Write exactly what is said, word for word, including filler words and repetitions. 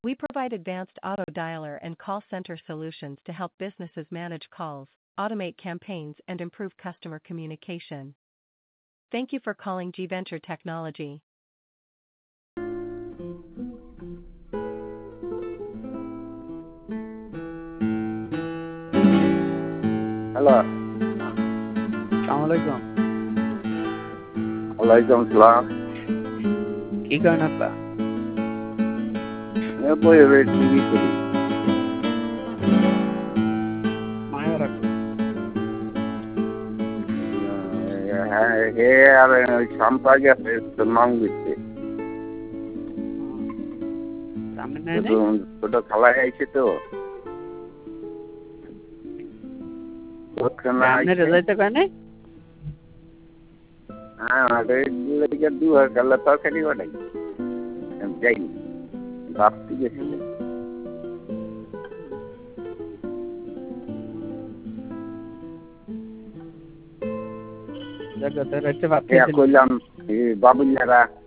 We provide advanced auto dialer and call center solutions to help businesses manage calls, automate campaigns, and improve customer communication. Thank you for calling G-Venture Technology. Hello, আসসালামু আলাইকুম। ওয়ালাইকুম আসসালাম। কি করেন আপা? বই TV করি। মায়া রাখো। হ্যাঁ, হে আর ওই সম্পা গেছে মাং দিচ্ছে। সামনে নেই নাই? ছোট খালায় আইছে তো। সামনে রেজাইতে কয় নাই? হ্যাঁ, লেগে দু হাজার তরকারি বানাই যাইনি, ভাবতে গেছিল। গত রাতে ভাত কইলাম বাবুল্লারা